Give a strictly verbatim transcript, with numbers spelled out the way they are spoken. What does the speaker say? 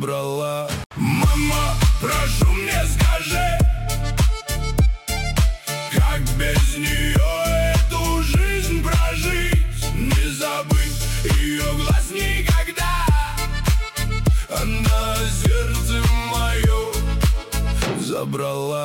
забрала. Мама, прошу, мне скажи, как без нее эту жизнь прожить, не забыть ее глаз никогда. Она сердце мое забрала.